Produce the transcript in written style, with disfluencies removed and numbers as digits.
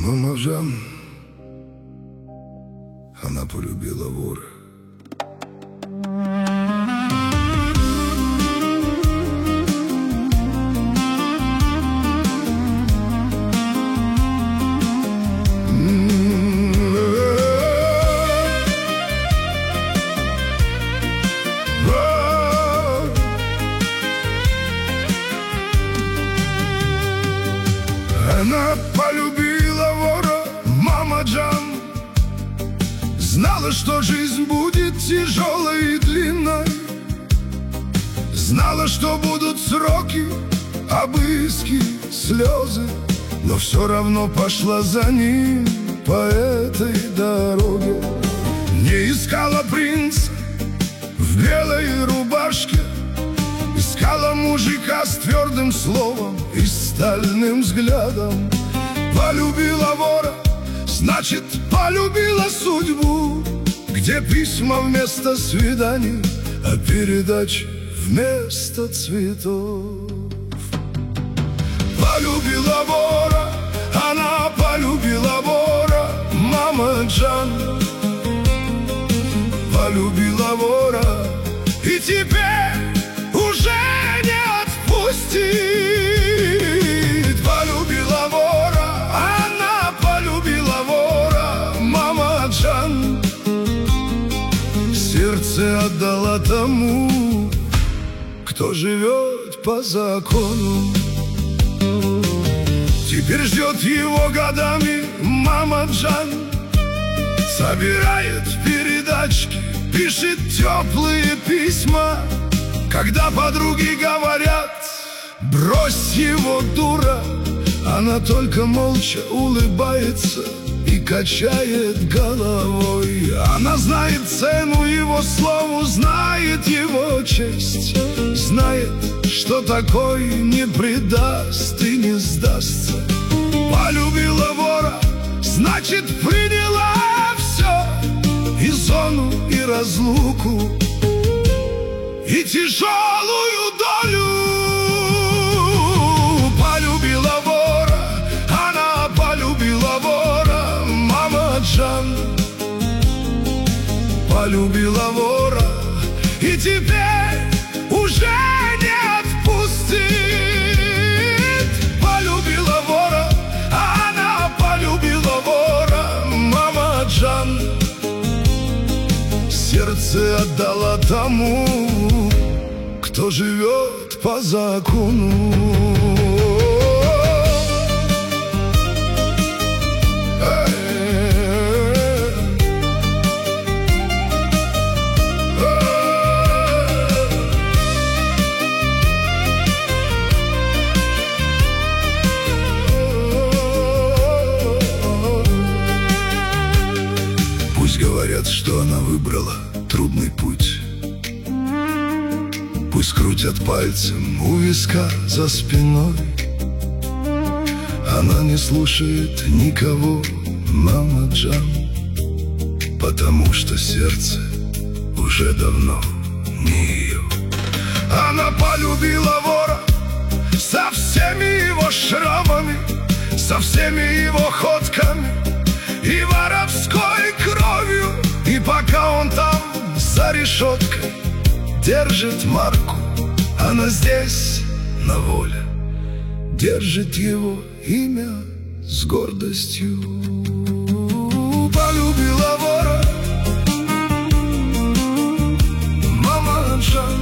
Мама Жан, она полюбила вора. Она полюбила вора, мама Джан. Знала, что жизнь будет тяжелой и длинной. Знала, что будут сроки, обыски, слезы. Но все равно пошла за ним по этой дороге. Не искала принца в белой рубашке, искала мужика с твердым словом и стальным взглядом. Полюбила вора, значит, полюбила судьбу, где письма вместо свиданий, а передачи вместо цветов. Полюбила вора, она полюбила вора, мама Джан. Полюбила вора, и теперь уже не отпустит. Полюбила вора, она полюбила вора, мама Джан. Сердце отдала тому, кто живет по закону. Теперь ждет его годами мама Джан. Собирает передачки, пишет теплые письма. Когда подруги говорят: брось его, дура, она только молча улыбается и качает головой. Она знает цену его слову, знает его честь, знает, что такой не предаст и не сдастся. Полюбила вора, значит, приняла все, и зону, и разлуку, и тяжелую долю. Полюбила вора, она полюбила вора, мама Джан. Полюбила вора, и теперь уже не отпустит. Полюбила вора, она полюбила вора, мама Джан. Сердце отдала тому, кто живет по закону. Пусть говорят, что она выбрала трудный путь, пусть крутят пальцем у виска за спиной. Она не слушает никого, мама Джан, потому что сердце уже давно не ее. Она полюбила вора со всеми его шрамами, со всеми его ходками и воровской кровью. И пока он там за решеткой держит марку, она здесь на воле держит его имя с гордостью. Полюбила вора, мама Джан.